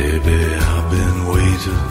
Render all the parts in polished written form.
Baby, I've been waiting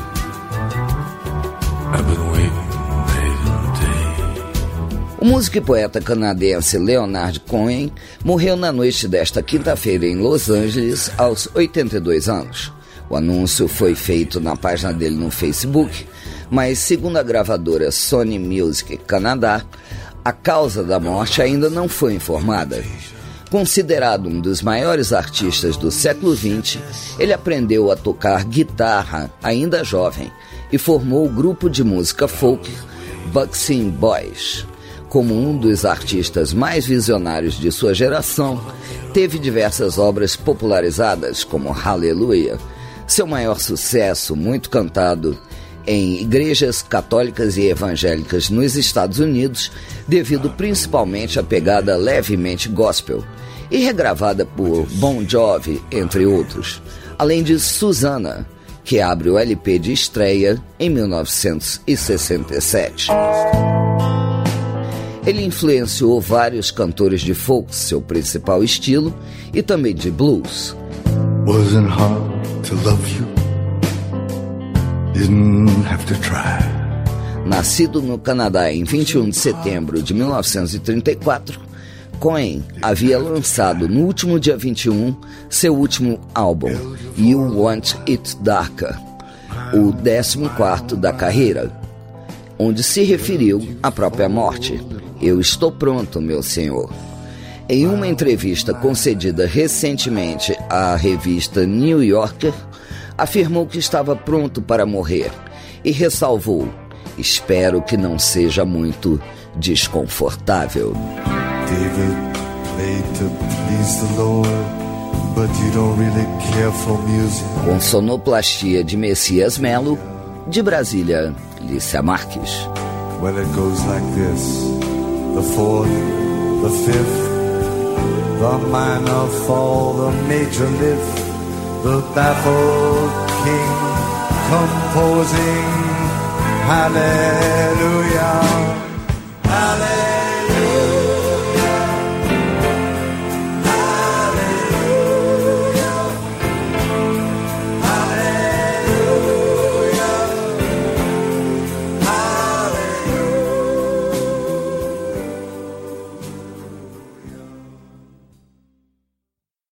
O músico e poeta canadense Leonard Cohen morreu na noite desta quinta-feira em Los Angeles, aos 82 anos. O anúncio foi feito na página dele no Facebook, mas segundo a gravadora Sony Music Canadá, a causa da morte ainda não foi informada. Considerado um dos maiores artistas do século XX, ele aprendeu a tocar guitarra ainda jovem e formou o grupo de música folk Buckskin Boys. Como um dos artistas mais visionários de sua geração, teve diversas obras popularizadas, como Hallelujah, seu maior sucesso, muito cantado em igrejas católicas e evangélicas nos Estados Unidos, devido principalmente à pegada levemente gospel, e regravada por Bon Jovi, entre outros, além de Susana, que abre o LP de estreia em 1967. Ele influenciou vários cantores de folk, seu principal estilo, e também de blues. Wasn't hard to love you. Didn't have to try. Nascido no Canadá em 21 de setembro de 1934, Cohen havia lançado no último dia 21 seu último álbum, You Want It Darker, o 14º da carreira, onde se referiu à própria morte. Eu estou pronto, meu senhor. Em uma entrevista concedida recentemente à revista New Yorker, afirmou que estava pronto para morrer e ressalvou: espero que não seja muito desconfortável. David played to please the Lord, but you don't really care for music. Com sonoplastia de Messias Melo, de Brasília, Lícia Marques. Well, it goes like this: the fourth, the fifth, the minor fall, the major lift, the baffled king composing hallelujah.